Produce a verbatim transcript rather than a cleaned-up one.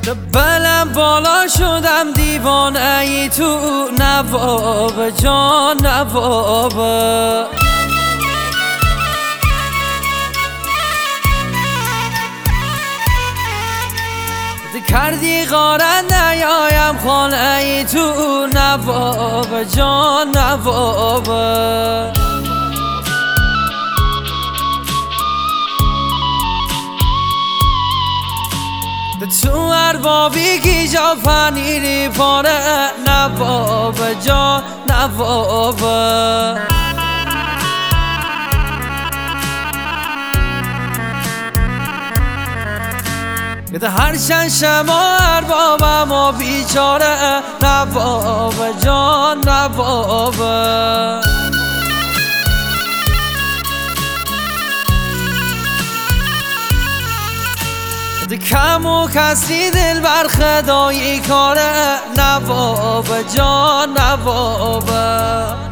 بلم بالا شدم دیوانه ای تو نواب جان نواب کردی غارت نیایم خانه ای تو نواب جان نواب تو اربابی کی جا پنیری پاره نواب جان نواب ده هرچند شما اربابم و بیچاره نواب جان نواب ده کم و کسی دل بر خدایی کاره نواب جان نواب